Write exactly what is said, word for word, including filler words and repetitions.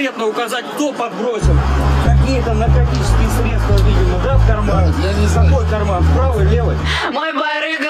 конкретно указать, кто подбросил какие-то наркотические средства, видимо, да, в карман? Я не знаю. Какой карман? Правый, левый? Мой барыг